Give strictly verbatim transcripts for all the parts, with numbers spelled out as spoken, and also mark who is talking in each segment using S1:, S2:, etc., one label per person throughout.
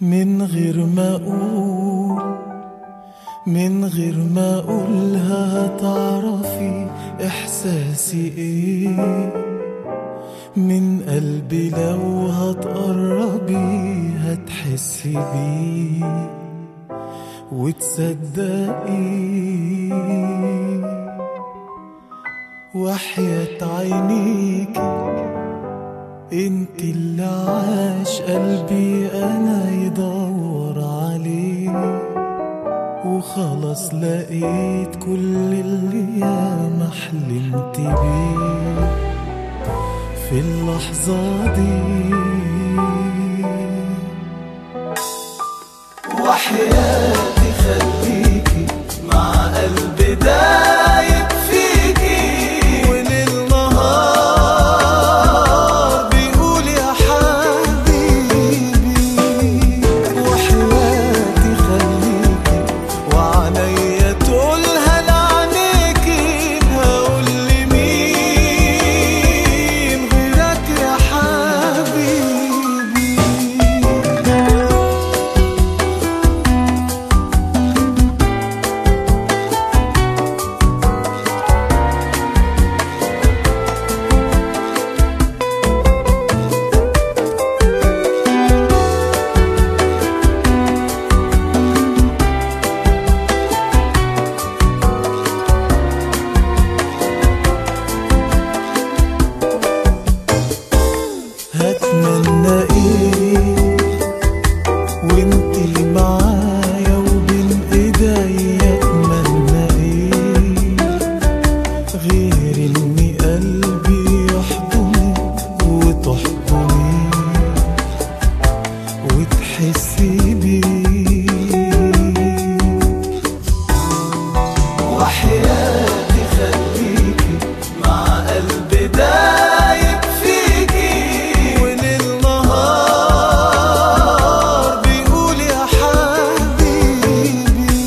S1: من غير ما اقول من غير ما اقولها هتعرفي احساسي ايه. من قلبي لو هتقربي هتحسي بيه وتصدقي. وحياة عينيكي انت اللي عاش قلبي انا يدور عليه، وخلاص لقيت كل اللي ياما حلمت بيه في اللحظة دي. وحياتي خليكي مع قلبي دايب فيكي، وليل نهار بيقول يا حبيبي. وحياتي خليكي وعنيا تقولها لعنيكي، هقول لمين غيرك يا حبيبي. هتمنى ايه وانتي معايا وبين ايديا؟ اتمنى ايه غير اني قلبي يحضنك وتحضني وتحسي بيه. وحياتي خليكي مع قلبي دايب فيكي، وليل نهار بيقول يا حبيبي.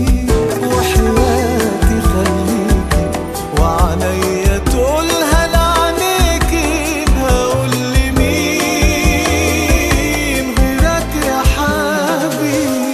S1: وحياتي خليكي وعنيا تقولها لعنيكي، هقول لمين غيرك يا حبيبي.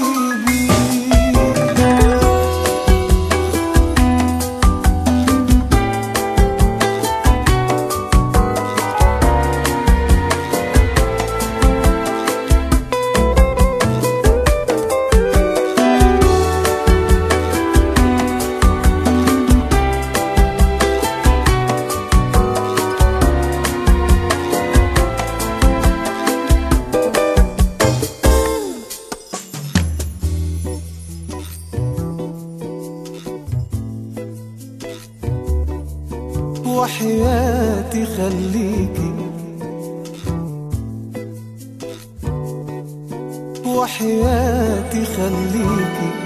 S1: وحياتي خليكي وحياتي خليكي